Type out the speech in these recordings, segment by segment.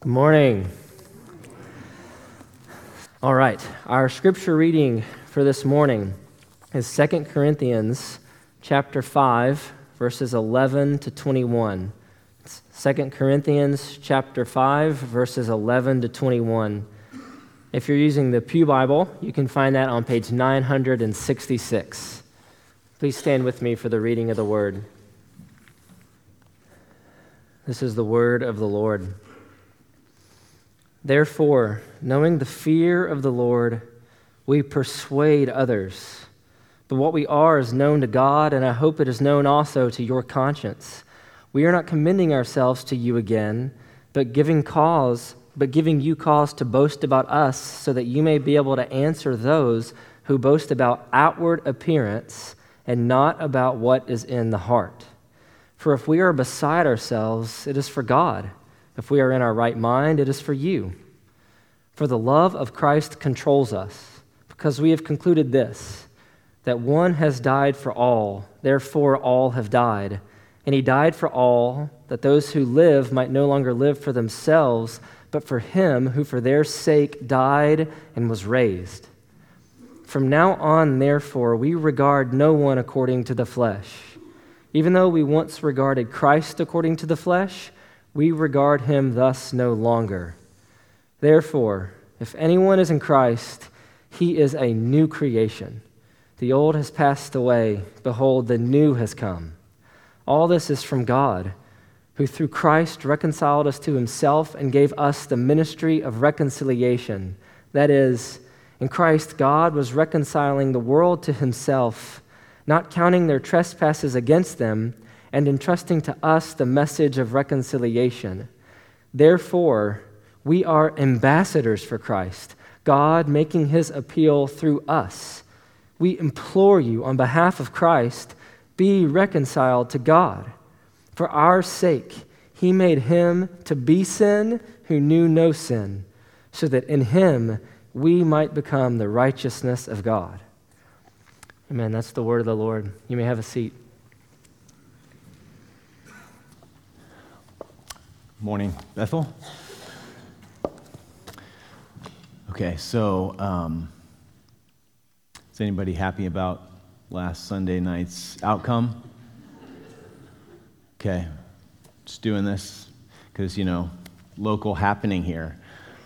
Good morning. All right, our scripture reading for this morning is 2 Corinthians chapter 5, verses 11 to 21. It's 2 Corinthians chapter 5, verses 11 to 21. If you're using the Pew Bible, you can find that on page 966. Please stand with me for the reading of the word. This is the word of the Lord. Therefore, knowing the fear of the Lord, we persuade others. But what we are is known to God, and I hope it is known also to your conscience. We are not commending ourselves to you again, but giving you cause to boast about us, so that you may be able to answer those who boast about outward appearance and not about what is in the heart. For if we are beside ourselves, it is for God. If we are in our right mind, it is for you. For the love of Christ controls us, because we have concluded this, that one has died for all, therefore all have died. And he died for all, that those who live might no longer live for themselves, but for him who for their sake died and was raised. From now on, therefore, we regard no one according to the flesh. Even though we once regarded Christ according to the flesh, we regard him thus no longer. Therefore, if anyone is in Christ, he is a new creation. The old has passed away. Behold, the new has come. All this is from God, who through Christ reconciled us to himself and gave us the ministry of reconciliation. That is, in Christ, God was reconciling the world to himself, not counting their trespasses against them, and entrusting to us the message of reconciliation. Therefore, we are ambassadors for Christ, God making his appeal through us. We implore you on behalf of Christ, be reconciled to God. For our sake, he made him to be sin who knew no sin, so that in him we might become the righteousness of God. Amen. That's the word of the Lord. You may have a seat. Morning, Bethel. Okay, so is anybody happy about last Sunday night's outcome? Okay, just doing this because, local happening here.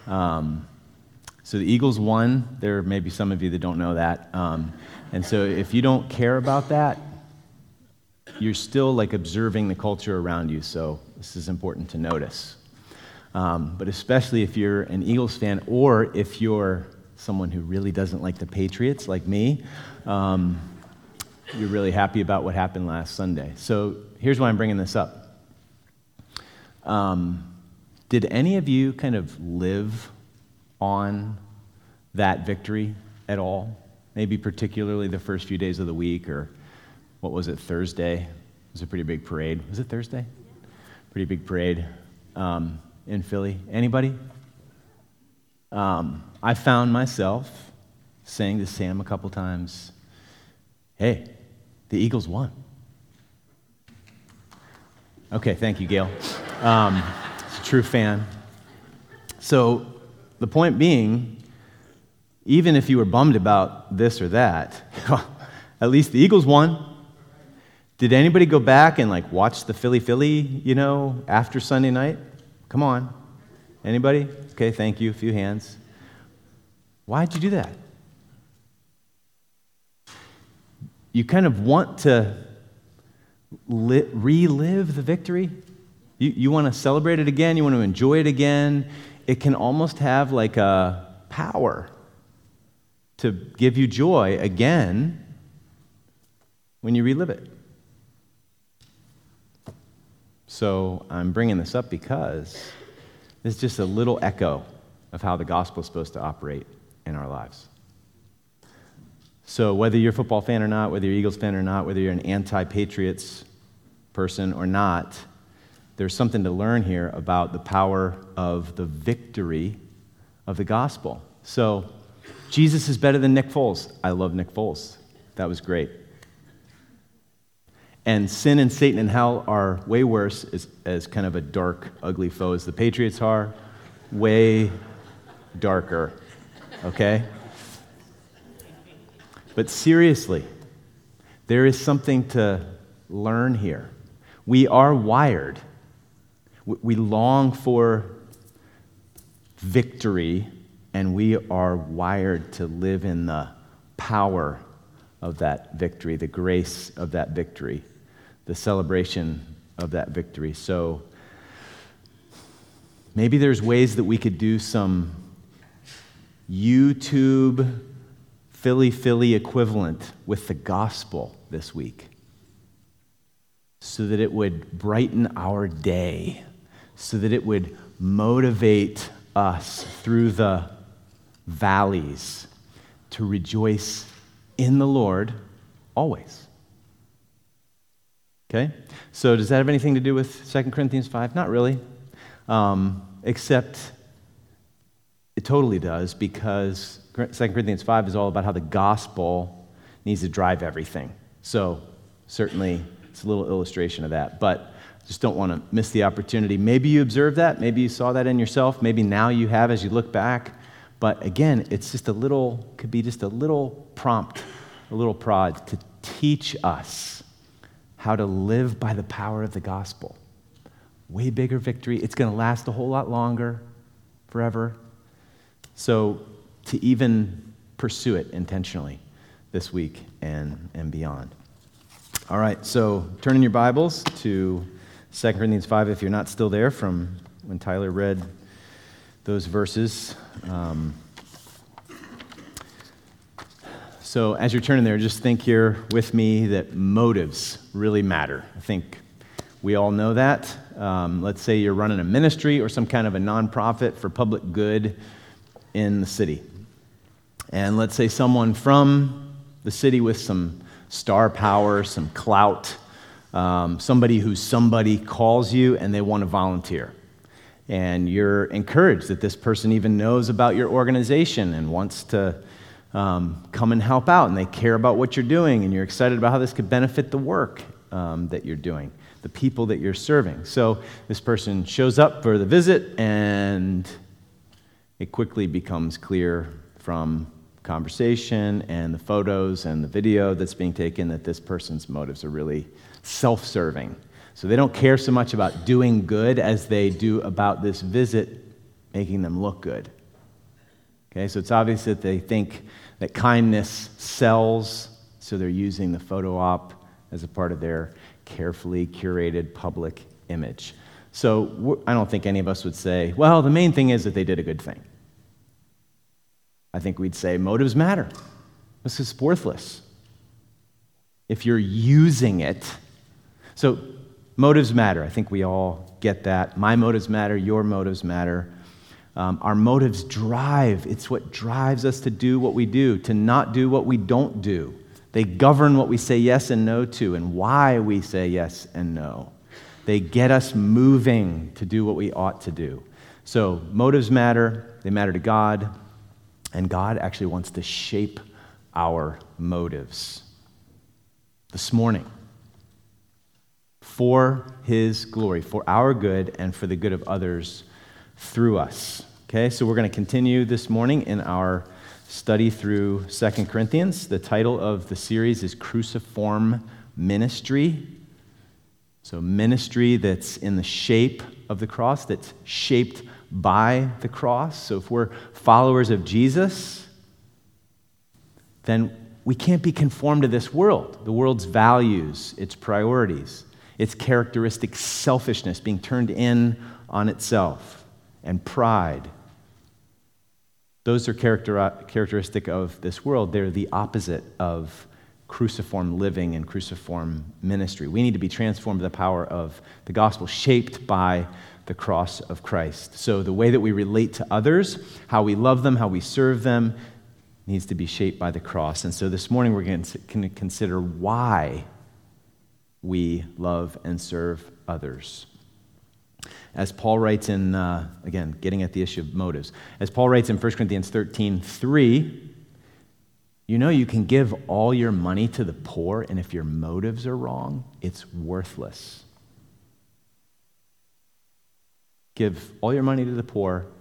So the Eagles won. There may be some of you that don't know that. And so if you don't care about that, you're still observing the culture around you, so this is important to notice. But especially if you're an Eagles fan, or if you're someone who really doesn't like the Patriots, like me, you're really happy about what happened last Sunday. So here's why I'm bringing this up. Did any of you kind of live on that victory at all? Maybe particularly the first few days of the week, or what was it, Thursday? It was a pretty big parade. Was it Thursday? Pretty big parade in Philly. Anybody? I found myself saying to Sam a couple times, hey, the Eagles won. Okay, thank you, Gail. It's a true fan. So the point being, even if you were bummed about this or that, at least the Eagles won. Did anybody go back and watch the Philly, after Sunday night? Come on. Anybody? Okay, thank you. A few hands. Why'd you do that? You kind of want to relive the victory. You want to celebrate it again. You want to enjoy it again. It can almost have a power to give you joy again when you relive it. So I'm bringing this up because it's just a little echo of how the gospel is supposed to operate in our lives. So whether you're a football fan or not, whether you're an Eagles fan or not, whether you're an anti-Patriots person or not, there's something to learn here about the power of the victory of the gospel. So Jesus is better than Nick Foles. I love Nick Foles. That was great. And sin and Satan and hell are way worse as kind of a dark, ugly foe as the Patriots are, way darker, okay? But seriously, there is something to learn here. We are wired. We long for victory, and we are wired to live in the power of that victory, the grace of that victory, the celebration of that victory. So maybe there's ways that we could do some YouTube Philly equivalent with the gospel this week so that it would brighten our day, so that it would motivate us through the valleys to rejoice in the Lord always. Okay? So does that have anything to do with 2 Corinthians 5? Not really. Except it totally does, because 2 Corinthians 5 is all about how the gospel needs to drive everything. So certainly it's a little illustration of that. But just don't want to miss the opportunity. Maybe you observed that. Maybe you saw that in yourself. Maybe now you have as you look back. But again, it's just could be just a little prompt, a little prod to teach us how to live by the power of the gospel. Way bigger victory. It's going to last a whole lot longer, forever. So to even pursue it intentionally this week and beyond. All right, so turn in your Bibles to 2 Corinthians 5 if you're not still there from when Tyler read those verses. So as you're turning there, just think here with me that motives really matter. I think we all know that. Let's say you're running a ministry or some kind of a nonprofit for public good in the city. And let's say someone from the city with some star power, some clout, somebody calls you and they want to volunteer. And you're encouraged that this person even knows about your organization and wants to come and help out, and they care about what you're doing, and you're excited about how this could benefit the work that you're doing, the people that you're serving. So this person shows up for the visit, and it quickly becomes clear from conversation and the photos and the video that's being taken that this person's motives are really self-serving. So they don't care so much about doing good as they do about this visit making them look good. Okay, so it's obvious that they think that kindness sells, so they're using the photo op as a part of their carefully curated public image. So I don't think any of us would say, well, the main thing is that they did a good thing. I think we'd say motives matter. This is worthless if you're using it. So motives matter. I think we all get that. My motives matter. Your motives matter. Our motives drive. It's what drives us to do what we do, to not do what we don't do. They govern what we say yes and no to and why we say yes and no. They get us moving to do what we ought to do. So motives matter. They matter to God. And God actually wants to shape our motives this morning for His glory, for our good, and for the good of others through us. Okay, so we're going to continue this morning in our study through 2 Corinthians. The title of the series is Cruciform Ministry. So ministry that's in the shape of the cross, that's shaped by the cross. So if we're followers of Jesus, then we can't be conformed to this world, the world's values, its priorities, its characteristic selfishness being turned in on itself, and pride. Those are characteristic of this world. They're the opposite of cruciform living and cruciform ministry. We need to be transformed by the power of the gospel, shaped by the cross of Christ. So the way that we relate to others, how we love them, how we serve them, needs to be shaped by the cross. And so this morning we're going to consider why we love and serve others. As Paul writes in, again, getting at the issue of motives, as Paul writes in 1 Corinthians 13:3, you know you can give all your money to the poor, and if your motives are wrong, it's worthless. Give all your money to the poor,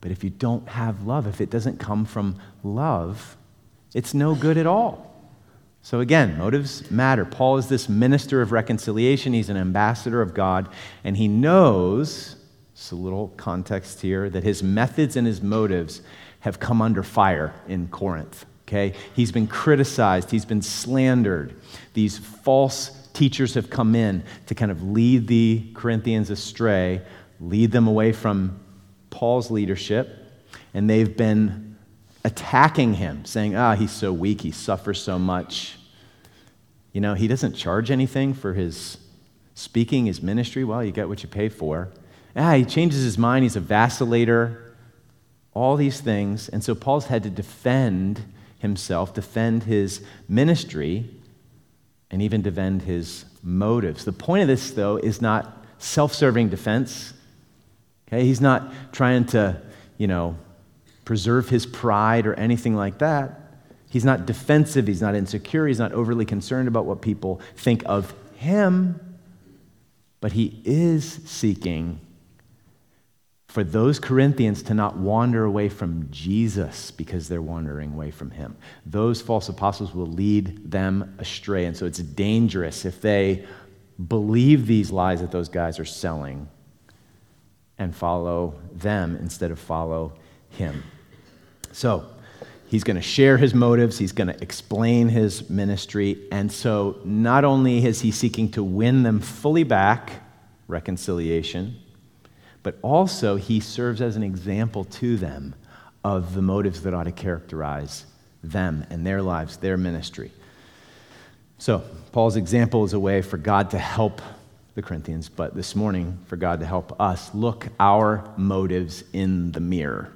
But if you don't have love, if it doesn't come from love, it's no good at all. So again, motives matter. Paul is this minister of reconciliation. He's an ambassador of God, and he knows, just a little context here, that his methods and his motives have come under fire in Corinth. Okay? He's been criticized. He's been slandered. These false teachers have come in to kind of lead the Corinthians astray, lead them away from Paul's leadership, and they've been attacking him, saying, he's so weak, he suffers so much. You know, he doesn't charge anything for his speaking, his ministry. Well, you get what you pay for. He changes his mind, he's a vacillator, all these things. And so Paul's had to defend himself, defend his ministry, and even defend his motives. The point of this, though, is not self-serving defense. Okay, he's not trying to, preserve his pride or anything like that. He's not defensive, he's not insecure, he's not overly concerned about what people think of him, but he is seeking for those Corinthians to not wander away from Jesus because they're wandering away from him. Those false apostles will lead them astray, and so it's dangerous if they believe these lies that those guys are selling and follow them instead of follow him. So he's going to share his motives, he's going to explain his ministry, and so not only is he seeking to win them fully back, reconciliation, but also he serves as an example to them of the motives that ought to characterize them and their lives, their ministry. So Paul's example is a way for God to help the Corinthians, but this morning for God to help us look our motives in the mirror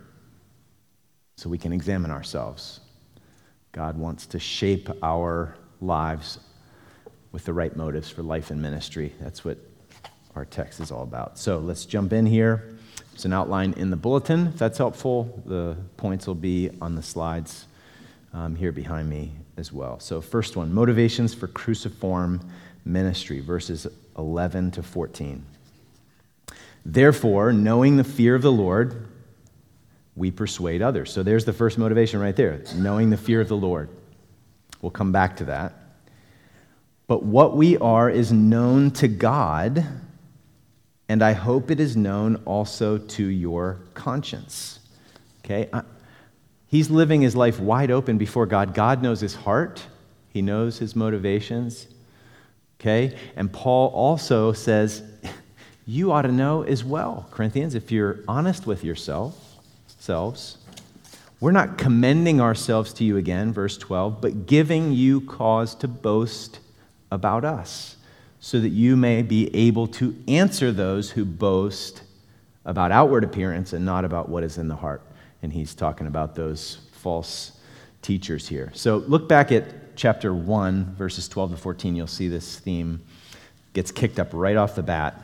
so we can examine ourselves. God wants to shape our lives with the right motives for life and ministry. That's what our text is all about. So let's jump in here. There's an outline in the bulletin. If that's helpful, the points will be on the slides here behind me as well. So first one, motivations for cruciform ministry, verses 11 to 14. Therefore, knowing the fear of the Lord, we persuade others. So there's the first motivation right there, knowing the fear of the Lord. We'll come back to that. But what we are is known to God, and I hope it is known also to your conscience. Okay? He's living his life wide open before God. God knows his heart. He knows his motivations. Okay? And Paul also says, you ought to know as well, Corinthians, if you're honest with yourselves. We're not commending ourselves to you again, verse 12, but giving you cause to boast about us, so that you may be able to answer those who boast about outward appearance and not about what is in the heart. And he's talking about those false teachers here. So look back at chapter 1, verses 12 to 14. You'll see this theme gets kicked up right off the bat.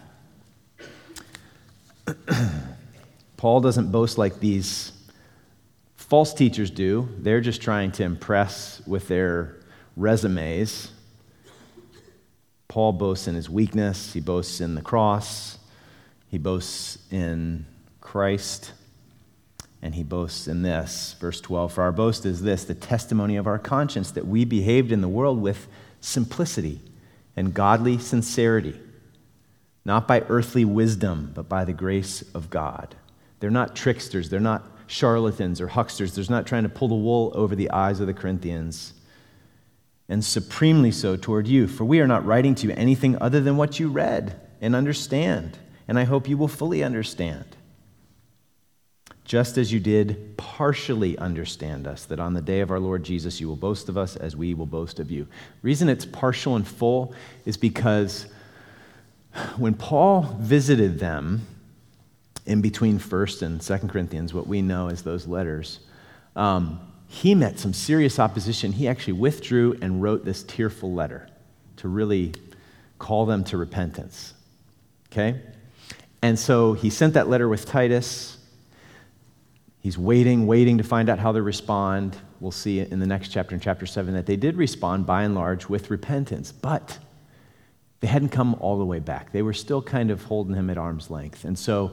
Paul doesn't boast like these false teachers do. They're just trying to impress with their resumes. Paul boasts in his weakness. He boasts in the cross. He boasts in Christ. And he boasts in this, verse 12, for our boast is this, the testimony of our conscience, that we behaved in the world with simplicity and godly sincerity, not by earthly wisdom, but by the grace of God. They're not tricksters. They're not charlatans or hucksters. They're not trying to pull the wool over the eyes of the Corinthians. And supremely so toward you, for we are not writing to you anything other than what you read and understand, and I hope you will fully understand. Just as you did partially understand us, that on the day of our Lord Jesus you will boast of us as we will boast of you. The reason it's partial and full is because when Paul visited them in between 1st and 2nd Corinthians, what we know as those letters, he met some serious opposition. He actually withdrew and wrote this tearful letter to really call them to repentance. Okay? And so he sent that letter with Titus. He's waiting to find out how they respond. We'll see in the next chapter, in chapter 7, that they did respond by and large with repentance, but they hadn't come all the way back. They were still kind of holding him at arm's length. And so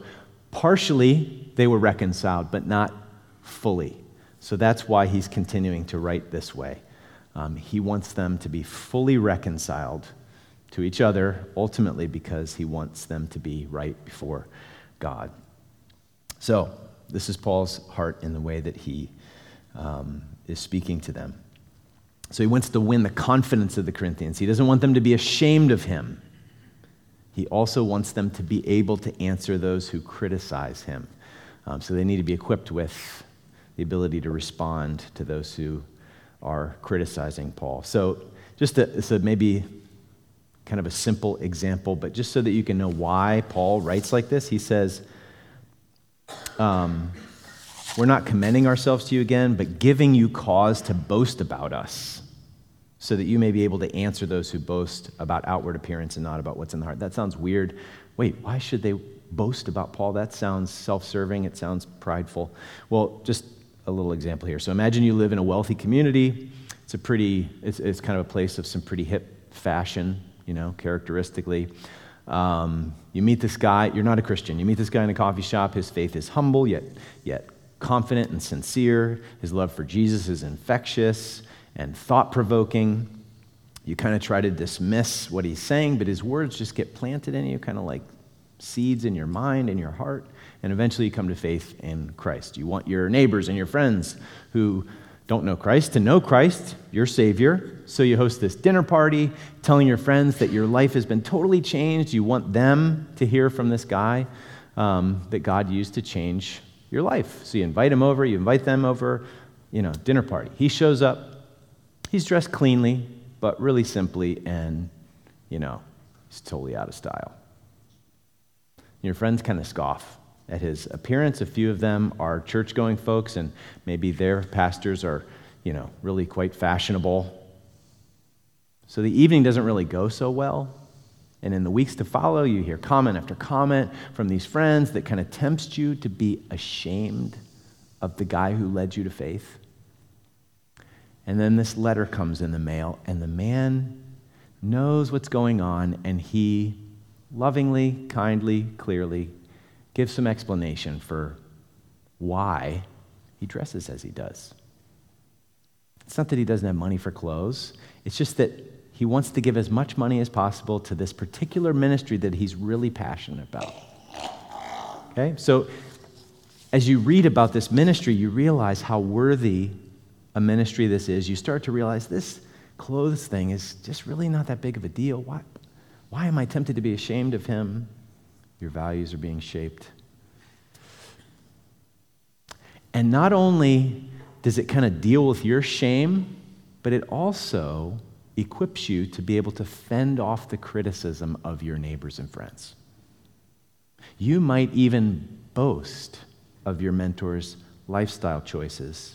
Partially, they were reconciled, but not fully. So that's why he's continuing to write this way. He wants them to be fully reconciled to each other, ultimately because he wants them to be right before God. So this is Paul's heart in the way that he is speaking to them. So he wants to win the confidence of the Corinthians. He doesn't want them to be ashamed of him. He also wants them to be able to answer those who criticize him. So they need to be equipped with the ability to respond to those who are criticizing Paul. So just maybe kind of a simple example, but just so that you can know why Paul writes like this, he says, we're not commending ourselves to you again, but giving you cause to boast about us, so that you may be able to answer those who boast about outward appearance and not about what's in the heart. That sounds weird. Wait, why should they boast about Paul? That sounds self-serving. It sounds prideful. Well, just a little example here. So imagine you live in a wealthy community. It's kind of a place of some pretty hip fashion, characteristically. You meet this guy. You're not a Christian. You meet this guy in a coffee shop. His faith is humble, yet confident and sincere. His love for Jesus is infectious and thought-provoking. You kind of try to dismiss what he's saying, but his words just get planted in you, kind of like seeds in your mind and your heart, and eventually you come to faith in Christ. You want your neighbors and your friends who don't know Christ to know Christ, your Savior, so you host this dinner party telling your friends that your life has been totally changed. You want them to hear from this guy that God used to change your life. So you invite him over, you invite them over, dinner party. He shows up. He's dressed cleanly, but really simply, and, he's totally out of style. Your friends kind of scoff at his appearance. A few of them are church-going folks, and maybe their pastors are, really quite fashionable. So the evening doesn't really go so well. And in the weeks to follow, you hear comment after comment from these friends that kind of tempts you to be ashamed of the guy who led you to faith. And then this letter comes in the mail, and the man knows what's going on, and he lovingly, kindly, clearly gives some explanation for why he dresses as he does. It's not that he doesn't have money for clothes. It's just that he wants to give as much money as possible to this particular ministry that he's really passionate about. Okay? So as you read about this ministry, you realize how worthy a ministry this is. You start to realize this clothes thing is just really not that big of a deal. Why am I tempted to be ashamed of him? Your values are being shaped. And not only does it kind of deal with your shame, but it also equips you to be able to fend off the criticism of your neighbors and friends. You might even boast of your mentor's lifestyle choices,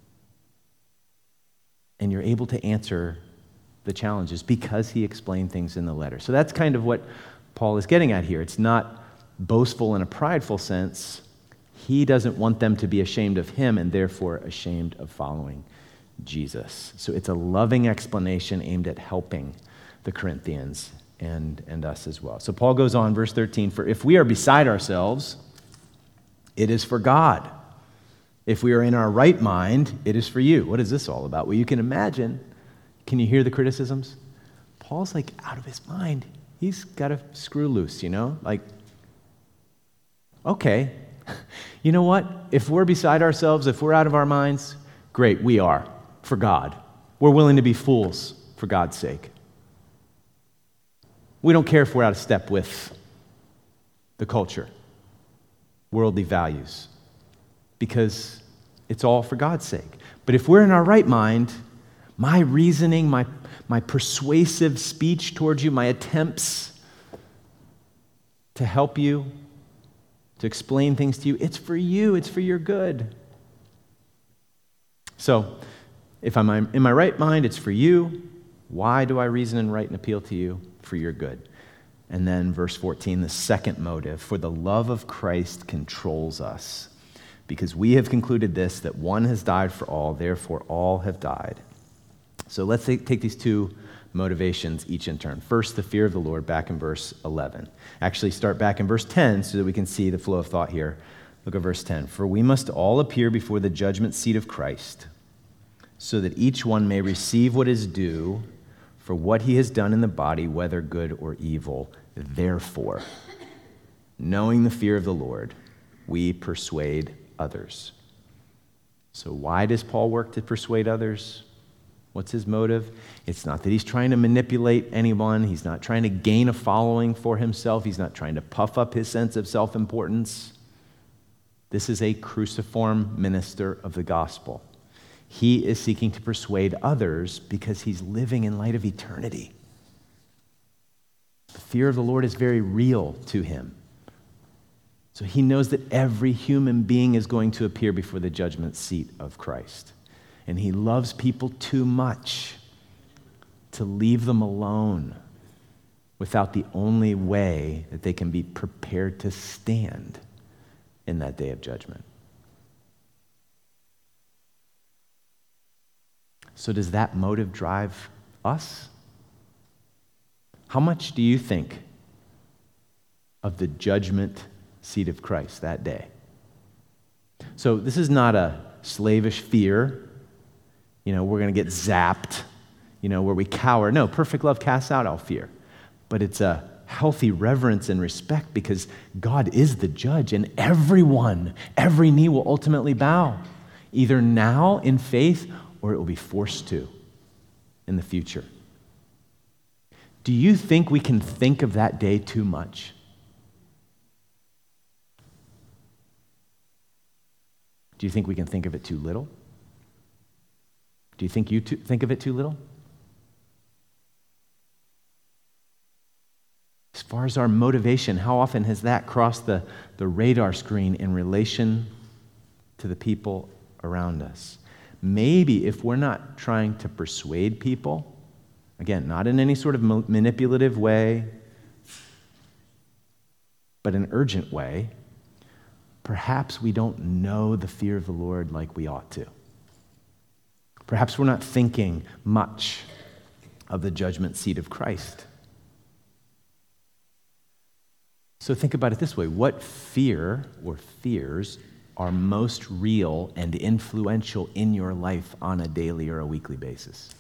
and you're able to answer the challenges because he explained things in the letter. So that's kind of what Paul is getting at here. It's not boastful in a prideful sense. He doesn't want them to be ashamed of him and therefore ashamed of following Jesus. So it's a loving explanation aimed at helping the Corinthians and us as well. So Paul goes on, verse 13, "For if we are beside ourselves, it is for God. If we are in our right mind, it is for you." What is this all about? Well, you can imagine, can you hear the criticisms? Paul's like out of his mind. He's got to screw loose, okay, you know what? If we're beside ourselves, if we're out of our minds, great, we are, for God. We're willing to be fools for God's sake. We don't care if we're out of step with the culture, worldly values, because it's all for God's sake. But if we're in our right mind, my reasoning, my persuasive speech towards you, my attempts to help you, to explain things to you, it's for you, it's for your good. So, if I'm in my right mind, it's for you. Why do I reason and write and appeal to you? For your good. And then verse 14, the second motive, for the love of Christ controls us, because we have concluded this, that one has died for all, therefore all have died. So let's take these two motivations each in turn. First, the fear of the Lord, back in verse 11. Actually, start back in verse 10 so that we can see the flow of thought here. Look at verse 10. For we must all appear before the judgment seat of Christ, so that each one may receive what is due for what he has done in the body, whether good or evil. Therefore, knowing the fear of the Lord, we persuade others. So why does Paul work to persuade others? What's his motive? It's not that he's trying to manipulate anyone. He's not trying to gain a following for himself. He's not trying to puff up his sense of self-importance. This is a cruciform minister of the gospel. He is seeking to persuade others because he's living in light of eternity. The fear of the Lord is very real to him. So he knows that every human being is going to appear before the judgment seat of Christ. And he loves people too much to leave them alone without the only way that they can be prepared to stand in that day of judgment. So does that motive drive us? How much do you think of the judgment seat of Christ that day? So this is not a slavish fear, we're going to get zapped, where we cower. No, perfect love casts out all fear. But it's a healthy reverence and respect because God is the judge, and every knee will ultimately bow, either now in faith or it will be forced to in the future. Do you think we can think of that day too much? Do you think we can think of it too little? Do you think you think of it too little? As far as our motivation, how often has that crossed the radar screen in relation to the people around us? Maybe if we're not trying to persuade people, again, not in any sort of manipulative way, but an urgent way, perhaps we don't know the fear of the Lord like we ought to. Perhaps we're not thinking much of the judgment seat of Christ. So think about it this way. What fear or fears are most real and influential in your life on a daily or a weekly basis?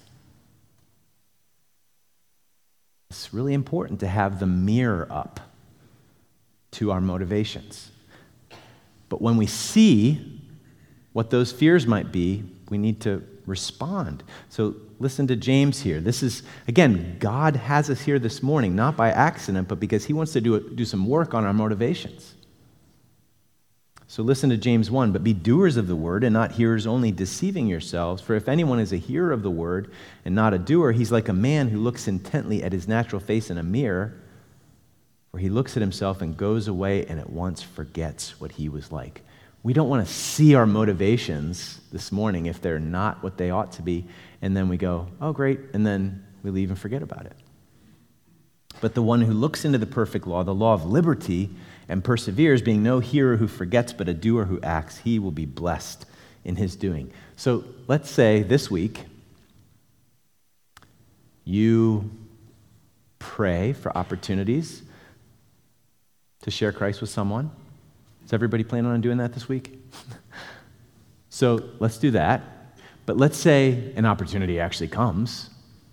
It's really important to have the mirror up to our motivations. But when we see what those fears might be, we need to respond. So listen to James here. This is, again, God has us here this morning, not by accident, but because he wants to do some work on our motivations. So listen to James 1, but be doers of the word and not hearers only, deceiving yourselves. For if anyone is a hearer of the word and not a doer, he's like a man who looks intently at his natural face in a mirror, for he looks at himself and goes away and at once forgets what he was like. We don't want to see our motivations this morning if they're not what they ought to be, and then we go, oh, great, and then we leave and forget about it. But the one who looks into the perfect law, the law of liberty, and perseveres, being no hearer who forgets, but a doer who acts, he will be blessed in his doing. So let's say this week you pray for opportunities to share Christ with someone. Is everybody planning on doing that this week? So let's do that. But let's say an opportunity actually comes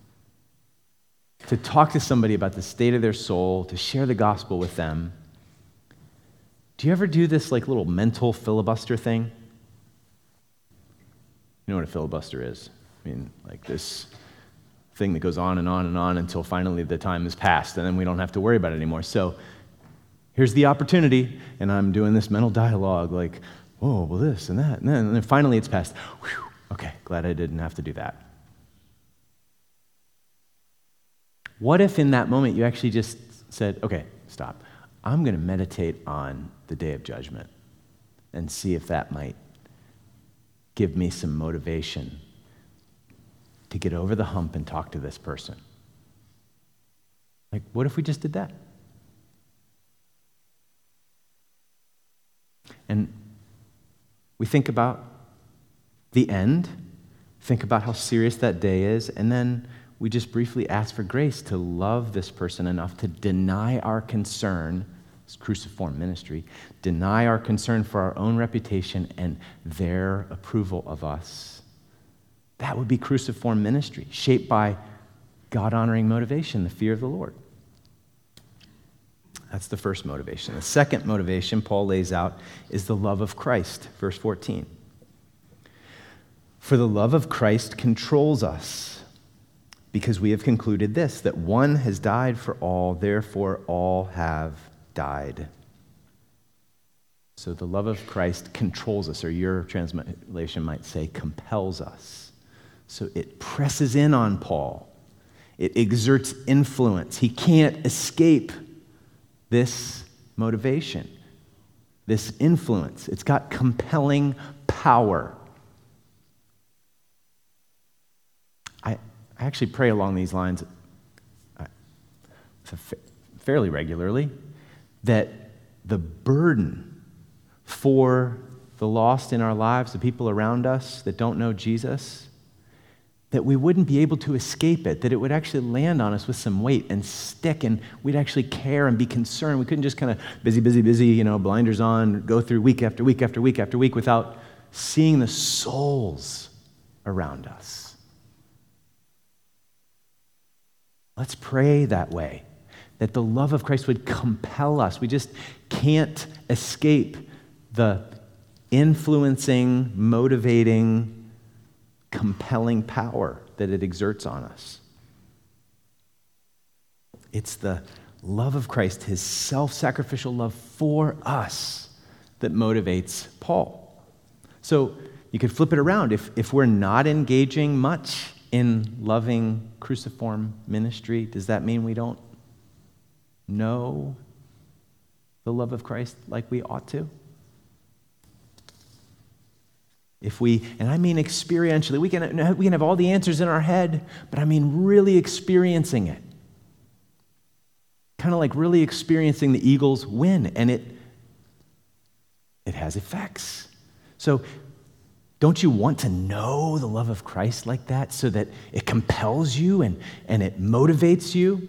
to talk to somebody about the state of their soul, to share the gospel with them. Do you ever do this like little mental filibuster thing? You know what a filibuster is? I mean, like this thing that goes on and on and on until finally the time is passed, and then we don't have to worry about it anymore. So here's the opportunity, and I'm doing this mental dialogue like, oh, well, this and that, and then finally it's passed. Whew, okay, glad I didn't have to do that. What if in that moment you actually just said, okay, stop. I'm going to meditate on the day of judgment and see if that might give me some motivation to get over the hump and talk to this person. Like, what if we just did that? And we think about the end, think about how serious that day is, and then we just briefly ask for grace to love this person enough to deny our concern, it's cruciform ministry, deny our concern for our own reputation and their approval of us. That would be cruciform ministry, shaped by God-honoring motivation, the fear of the Lord. That's the first motivation. The second motivation Paul lays out is the love of Christ, verse 14. For the love of Christ controls us, because we have concluded this, that one has died for all, therefore all have died. So the love of Christ controls us, or your translation might say compels us. So it presses in on Paul. It exerts influence. He can't escape this motivation, this influence. It's got compelling power. I actually pray along these lines fairly regularly, that the burden for the lost in our lives, the people around us that don't know Jesus, that we wouldn't be able to escape it, that it would actually land on us with some weight and stick, and we'd actually care and be concerned. We couldn't just kind of busy, blinders on, go through week after week after week after week without seeing the souls around us. Let's pray that way, that the love of Christ would compel us. We just can't escape the influencing, motivating, compelling power that it exerts on us. It's the love of Christ, his self-sacrificial love for us, that motivates Paul. So you could flip it around. If we're not engaging much in loving cruciform ministry, does that mean we don't know the love of Christ like we ought to? If we, and I mean experientially, we can have all the answers in our head, but I mean really experiencing it. Kind of like really experiencing the Eagles win, and it has effects. So don't you want to know the love of Christ like that so that it compels you and it motivates you?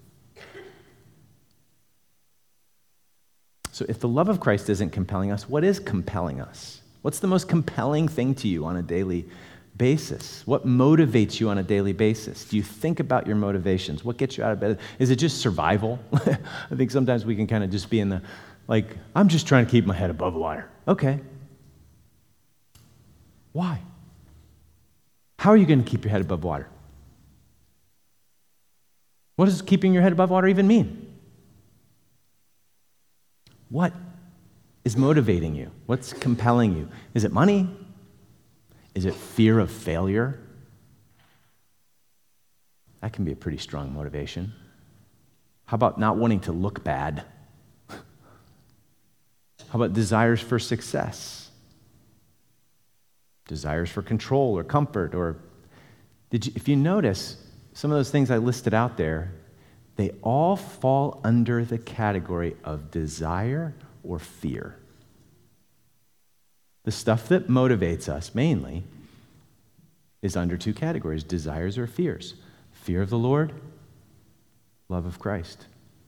So if the love of Christ isn't compelling us, what is compelling us? What's the most compelling thing to you on a daily basis? What motivates you on a daily basis? Do you think about your motivations? What gets you out of bed? Is it just survival? I think sometimes we can kind of just be in the, I'm just trying to keep my head above water. Okay. Why? How are you going to keep your head above water? What does keeping your head above water even mean? What is motivating you? What's compelling you? Is it money? Is it fear of failure? That can be a pretty strong motivation. How about not wanting to look bad? How about desires for success? Desires for control or comfort? Or if you notice, some of those things I listed out there, they all fall under the category of desire or fear. The stuff that motivates us mainly is under two categories, desires or fears. Fear of the Lord, love of Christ.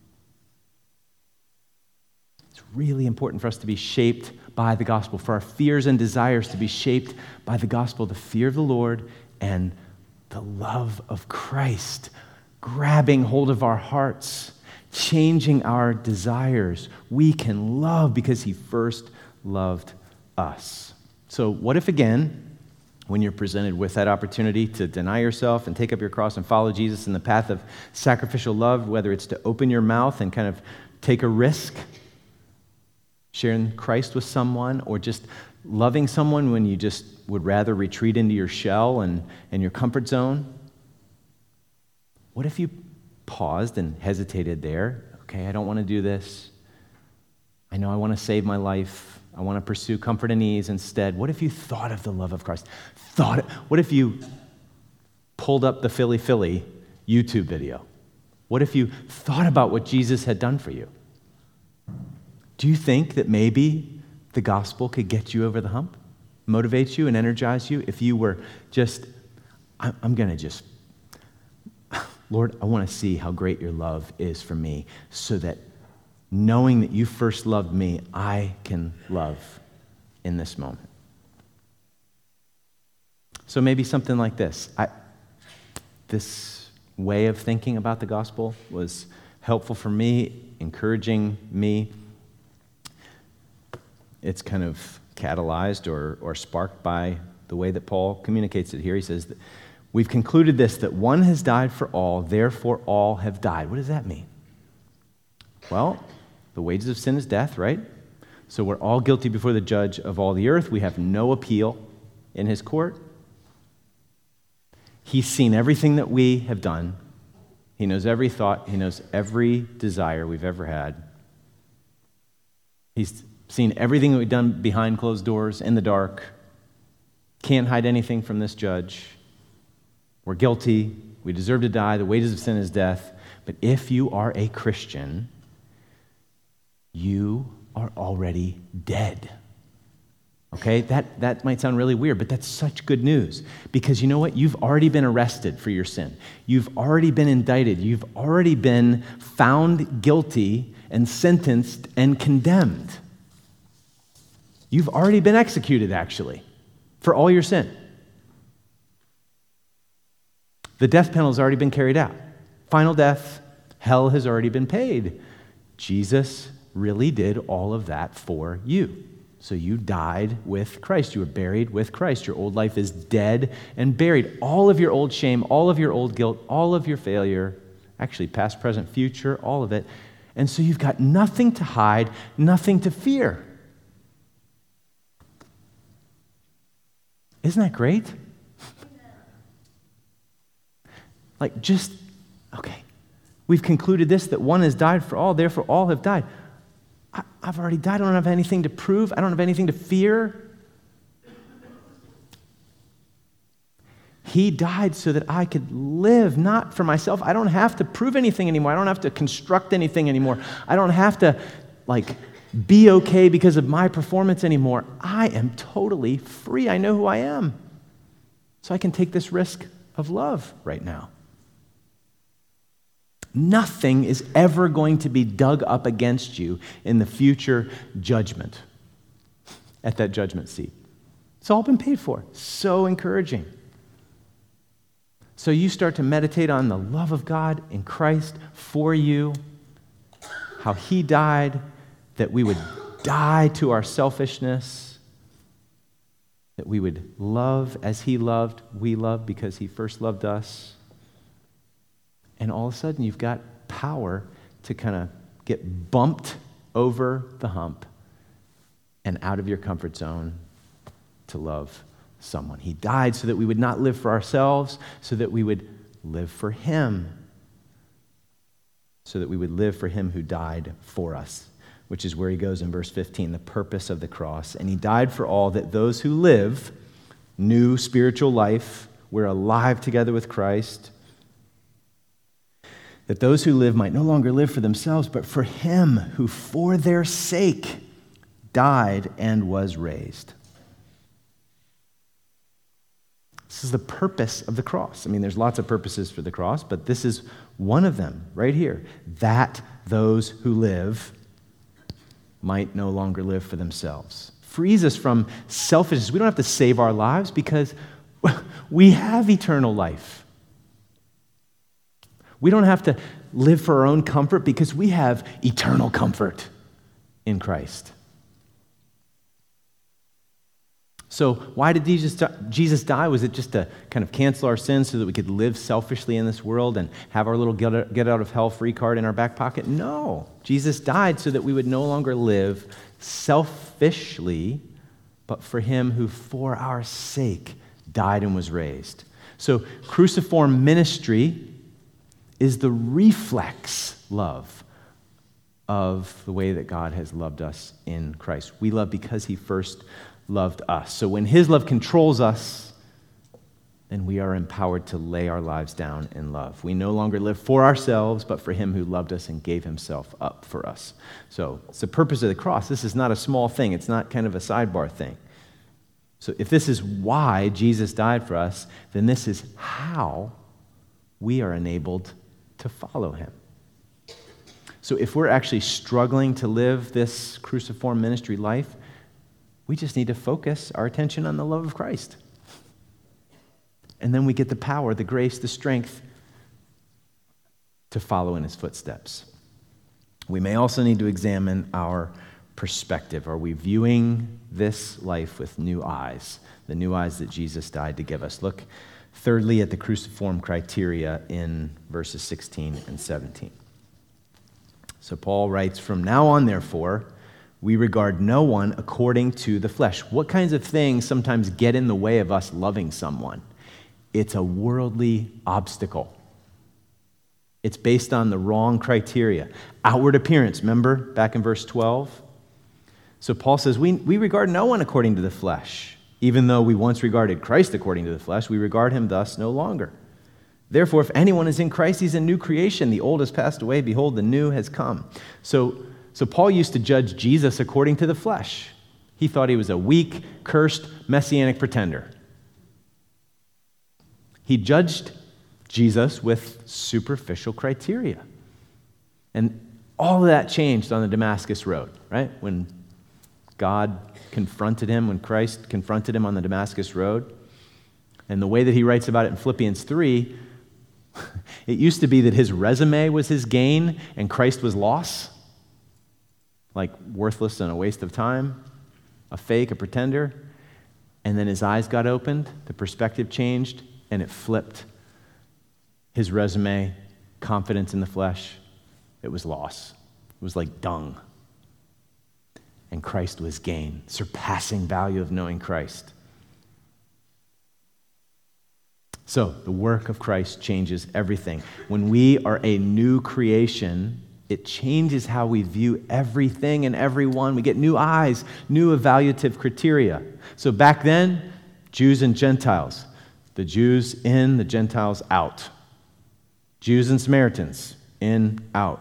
It's really important for us to be shaped by the gospel, for our fears and desires to be shaped by the gospel, the fear of the Lord and the love of Christ, grabbing hold of our hearts, changing our desires. We can love because he first loved us. So what if, again, when you're presented with that opportunity to deny yourself and take up your cross and follow Jesus in the path of sacrificial love, whether it's to open your mouth and kind of take a risk, sharing Christ with someone, or just loving someone when you just would rather retreat into your shell and your comfort zone? What if you paused and hesitated there? Okay, I don't want to do this. I know I want to save my life. I want to pursue comfort and ease instead. What if you thought of the love of Christ? What if you pulled up the Philly Philly YouTube video? What if you thought about what Jesus had done for you? Do you think that maybe the gospel could get you over the hump, motivate you and energize you if you were just, I'm going to just Lord, I want to see how great your love is for me so that knowing that you first loved me, I can love in this moment. So maybe something like this. This way of thinking about the gospel was helpful for me, encouraging me. It's kind of catalyzed or sparked by the way that Paul communicates it here. He says that we've concluded this, that one has died for all, therefore all have died. What does that mean? Well, the wages of sin is death, right? So we're all guilty before the judge of all the earth. We have no appeal in his court. He's seen everything that we have done. He knows every thought. He knows every desire we've ever had. He's seen everything that we've done behind closed doors, in the dark. Can't hide anything from this judge. We're guilty. We deserve to die. The wages of sin is death. But if you are a Christian, you are already dead. Okay, that might sound really weird, but that's such good news. Because you know what? You've already been arrested for your sin. You've already been indicted. You've already been found guilty and sentenced and condemned. You've already been executed, actually, for all your sin. The death penalty has already been carried out. Final death, hell has already been paid. Jesus really did all of that for you. So you died with Christ. You were buried with Christ. Your old life is dead and buried. All of your old shame, all of your old guilt, all of your failure, actually past, present, future, all of it. And so you've got nothing to hide, nothing to fear. Isn't that great? Okay. We've concluded this, that one has died for all, therefore all have died. I've already died. I don't have anything to prove. I don't have anything to fear. He died so that I could live, not for myself. I don't have to prove anything anymore. I don't have to construct anything anymore. I don't have to, be okay because of my performance anymore. I am totally free. I know who I am. So I can take this risk of love right now. Nothing is ever going to be dug up against you in the future judgment, at that judgment seat. It's all been paid for. So encouraging. So you start to meditate on the love of God in Christ for you, how he died, that we would die to our selfishness, that we would love as he loved, we love because he first loved us. And all of a sudden, you've got power to kind of get bumped over the hump and out of your comfort zone to love someone. He died so that we would not live for ourselves, so that we would live for him, so that we would live for him who died for us, which is where he goes in verse 15, the purpose of the cross. And he died for all, that those who live new spiritual life, we're alive together with Christ, that those who live might no longer live for themselves, but for him who for their sake died and was raised. This is the purpose of the cross. I mean, there's lots of purposes for the cross, but this is one of them right here, that those who live might no longer live for themselves. Frees us from selfishness. We don't have to save our lives because we have eternal life. We don't have to live for our own comfort because we have eternal comfort in Christ. So why did Jesus die? Was it just to kind of cancel our sins so that we could live selfishly in this world and have our little get out of hell free card in our back pocket? No. Jesus died so that we would no longer live selfishly, but for him who for our sake died and was raised. So cruciform ministry is the reflex love of the way that God has loved us in Christ. We love because he first loved us. So when his love controls us, then we are empowered to lay our lives down in love. We no longer live for ourselves, but for him who loved us and gave himself up for us. So it's the purpose of the cross. This is not a small thing. It's not kind of a sidebar thing. So if this is why Jesus died for us, then this is how we are enabled to follow him. So if we're actually struggling to live this cruciform ministry life, we just need to focus our attention on the love of Christ. And then we get the power, the grace, the strength to follow in his footsteps. We may also need to examine our perspective. Are we viewing this life with new eyes, the new eyes that Jesus died to give us? Look, thirdly, at the cruciform criteria in verses 16 and 17. So Paul writes, "From now on, therefore, we regard no one according to the flesh." What kinds of things sometimes get in the way of us loving someone? It's a worldly obstacle. It's based on the wrong criteria. Outward appearance, remember back in verse 12? So Paul says, we regard no one according to the flesh. Even though we once regarded Christ according to the flesh, we regard him thus no longer. Therefore, if anyone is in Christ, he's a new creation. The old has passed away. Behold, the new has come. So Paul used to judge Jesus according to the flesh. He thought he was a weak, cursed, messianic pretender. He judged Jesus with superficial criteria. And all of that changed on the Damascus Road, right? When God confronted him, when Christ confronted him on the Damascus Road. And the way that he writes about it in Philippians 3, it used to be that his resume was his gain and Christ was loss. Like worthless and a waste of time, a fake, a pretender. And then his eyes got opened, the perspective changed, and it flipped. His resume, confidence in the flesh, it was loss. It was like dung. And Christ was gain, surpassing value of knowing Christ. So the work of Christ changes everything. When we are a new creation, it changes how we view everything and everyone. We get new eyes, new evaluative criteria. So back then, Jews and Gentiles. The Jews in, the Gentiles out. Jews and Samaritans in, out.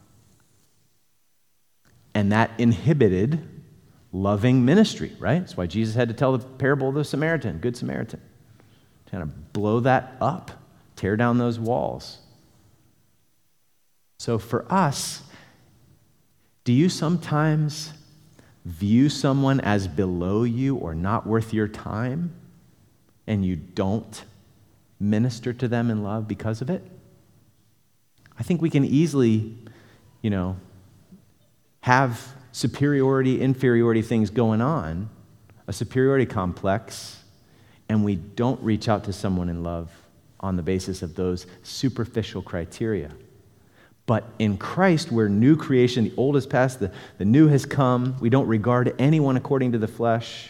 And that inhibited loving ministry, right? That's why Jesus had to tell the parable of the Samaritan, Good Samaritan. To kind of blow that up, tear down those walls. So for us, do you sometimes view someone as below you or not worth your time, and you don't minister to them in love because of it? I think we can easily, have superiority, inferiority things going on, a superiority complex, and we don't reach out to someone in love on the basis of those superficial criteria. But in Christ, we're new creation. The old has passed, the new has come. We don't regard anyone according to the flesh.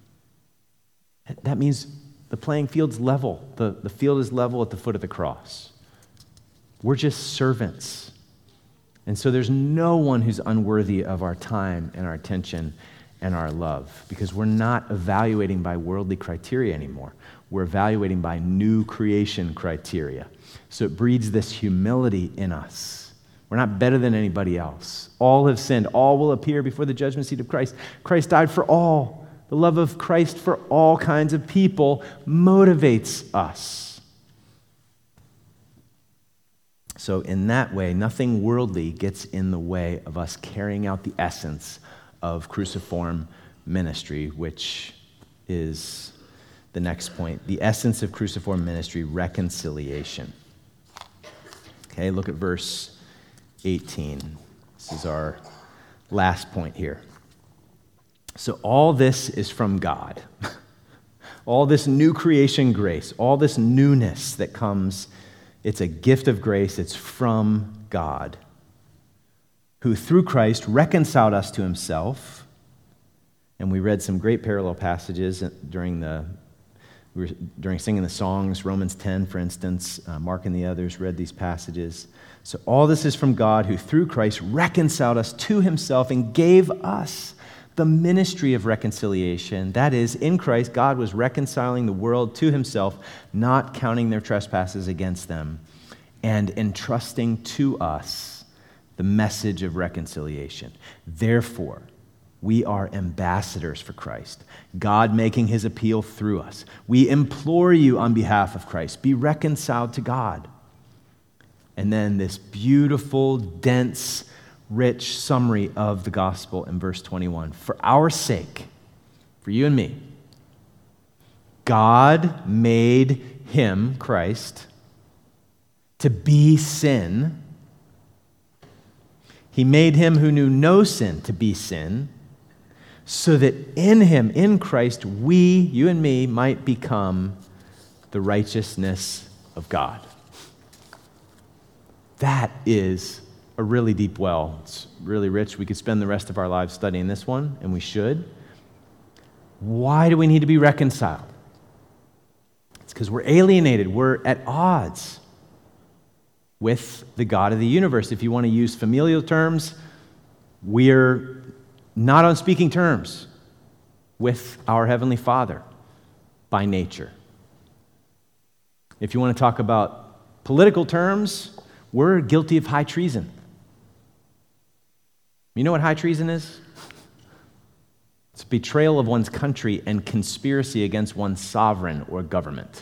That means the playing field's level. The field is level at the foot of the cross. We're just servants. And so there's no one who's unworthy of our time and our attention and our love, because we're not evaluating by worldly criteria anymore. We're evaluating by new creation criteria. So it breeds this humility in us. We're not better than anybody else. All have sinned. All will appear before the judgment seat of Christ. Christ died for all. The love of Christ for all kinds of people motivates us. So in that way, nothing worldly gets in the way of us carrying out the essence of cruciform ministry, which is the next point. The essence of cruciform ministry, reconciliation. Okay, look at verse 18. This is our last point here. So all this is from God. All this new creation grace, all this newness that comes, it's a gift of grace. It's from God, who through Christ reconciled us to himself. And we read some great parallel passages during singing the songs. Romans 10, for instance. Mark and the others read these passages. So all this is from God, who through Christ reconciled us to himself and gave us the ministry of reconciliation. That is, in Christ, God was reconciling the world to himself, not counting their trespasses against them, and entrusting to us the message of reconciliation. Therefore, we are ambassadors for Christ, God making his appeal through us. We implore you on behalf of Christ, be reconciled to God. And then this beautiful, dense, rich summary of the gospel in verse 21. For our sake, for you and me, God made him, Christ, to be sin. He made him who knew no sin to be sin, so that in him, in Christ, we, you and me, might become the righteousness of God. That is a really deep well. It's really rich. We could spend the rest of our lives studying this one, and we should. Why do we need to be reconciled? It's because we're alienated. We're at odds with the God of the universe. If you want to use familial terms, we're not on speaking terms with our Heavenly Father by nature. If you want to talk about political terms, we're guilty of high treason. You know what high treason is? It's betrayal of one's country and conspiracy against one's sovereign or government.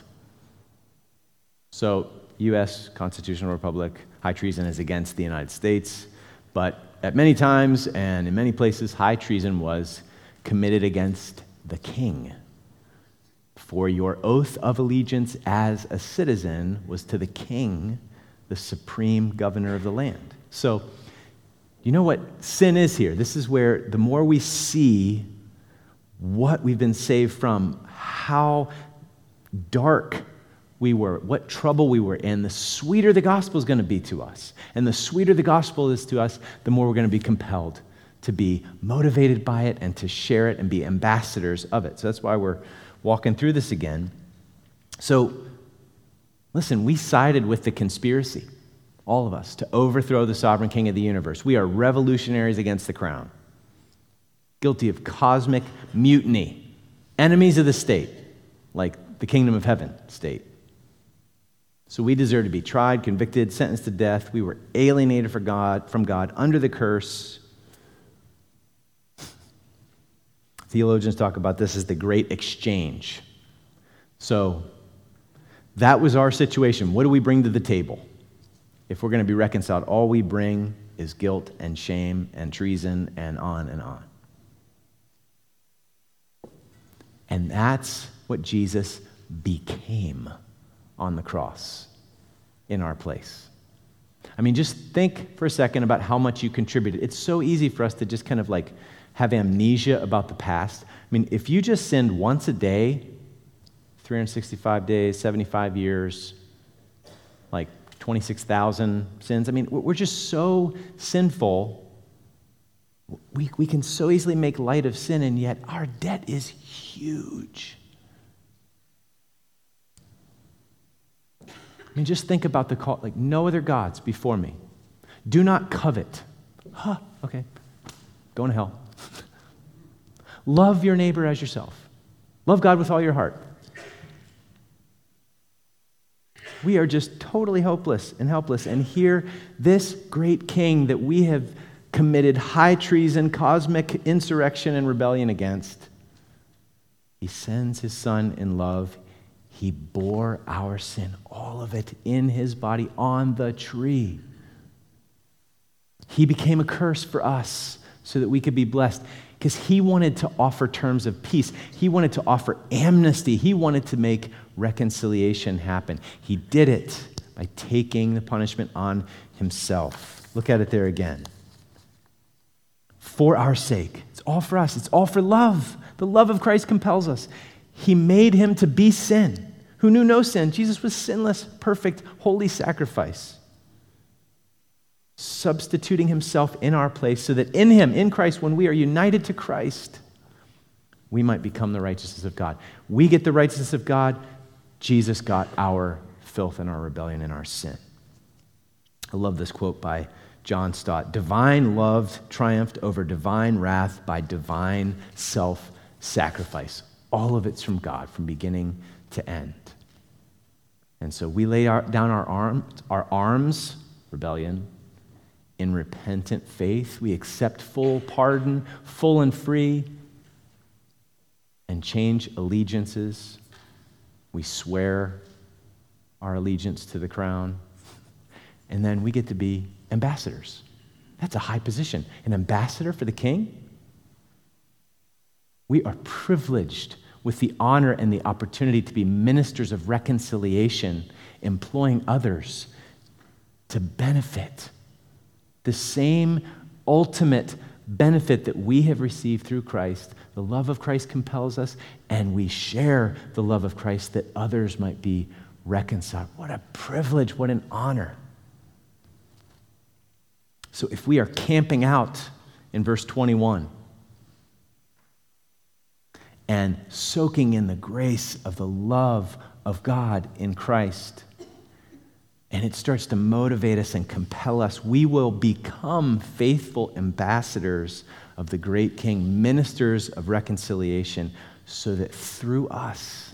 So, U.S. Constitutional Republic, high treason is against the United States, but at many times and in many places, high treason was committed against the king. For your oath of allegiance as a citizen was to the king, the supreme governor of the land. So, you know what sin is here? This is where the more we see what we've been saved from, how dark we were, what trouble we were in, the sweeter the gospel is going to be to us. And the sweeter the gospel is to us, the more we're going to be compelled to be motivated by it and to share it and be ambassadors of it. So that's why we're walking through this again. So, listen, we sided with the conspiracy, all of us, to overthrow the sovereign king of the universe. We are revolutionaries against the crown, guilty of cosmic mutiny, enemies of the state, like the kingdom of heaven state. So we deserve to be tried, convicted, sentenced to death. We were alienated from God, under the curse. Theologians talk about this as the great exchange. So that was our situation. What do we bring to the table? If we're going to be reconciled, all we bring is guilt and shame and treason and on and on. And that's what Jesus became on the cross in our place. I mean, just think for a second about how much you contributed. It's so easy for us to just kind of like have amnesia about the past. I mean, if you just sinned once a day, 365 days, 75 years, like 26,000 sins, I mean, we're just so sinful. We can so easily make light of sin, and yet our debt is huge. I mean, just think about the call, like, no other gods before me. Do not covet. Okay. Going to hell. Love your neighbor as yourself. Love God with all your heart. We are just totally hopeless and helpless. And here, this great king that we have committed high treason, cosmic insurrection, and rebellion against, he sends his son in love. He bore our sin, all of it, in his body on the tree. He became a curse for us so that we could be blessed, because he wanted to offer terms of peace. He wanted to offer amnesty. He wanted to make reconciliation happen. He did it by taking the punishment on himself. Look at it there again. For our sake. It's all for us. It's all for love. The love of Christ compels us. He made him to be sin, who knew no sin. Jesus was sinless, perfect, holy sacrifice, substituting himself in our place so that in him, in Christ, when we are united to Christ, we might become the righteousness of God. We get the righteousness of God. Jesus got our filth and our rebellion and our sin. I love this quote by John Stott. Divine love triumphed over divine wrath by divine self-sacrifice. All of it's from God, from beginning to end. And so we lay down our arms, rebellion, in repentant faith. We accept full pardon, full and free, and change allegiances. We swear our allegiance to the crown. and then we get to be ambassadors. That's a high position. An ambassador for the king? We are privileged with the honor and the opportunity to be ministers of reconciliation, employing others to benefit the same ultimate benefit that we have received through Christ. The love of Christ compels us, and we share the love of Christ that others might be reconciled. What a privilege, what an honor. So if we are camping out in verse 21 and soaking in the grace of the love of God in Christ, and it starts to motivate us and compel us, we will become faithful ambassadors of the great King, ministers of reconciliation, so that through us,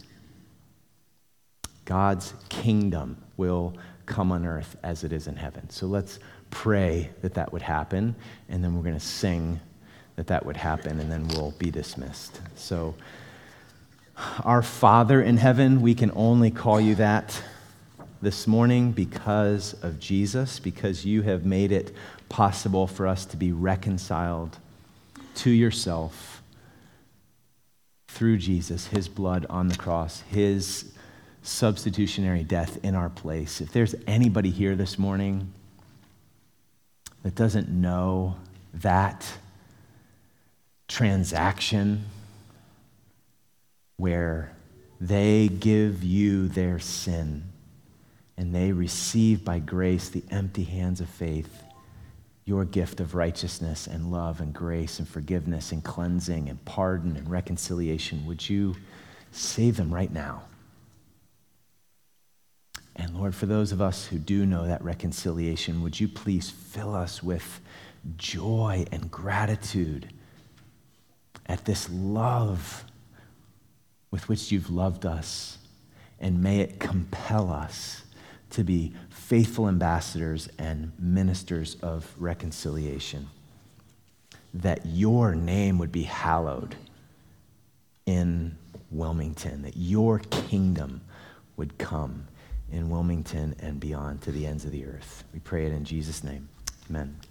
God's kingdom will come on earth as it is in heaven. So let's pray that that would happen, and then we're going to sing that that would happen, and then we'll be dismissed. So, our Father in heaven, we can only call you that this morning because of Jesus, because you have made it possible for us to be reconciled to yourself through Jesus, his blood on the cross, his substitutionary death in our place. If there's anybody here this morning that doesn't know that transaction where they give you their sin and they receive by grace the empty hands of faith, your gift of righteousness and love and grace and forgiveness and cleansing and pardon and reconciliation, would you save them right now? And Lord, for those of us who do know that reconciliation, would you please fill us with joy and gratitude at this love with which you've loved us, and may it compel us to be faithful ambassadors and ministers of reconciliation, that your name would be hallowed in Wilmington, that your kingdom would come in Wilmington and beyond to the ends of the earth. We pray it in Jesus' name. Amen.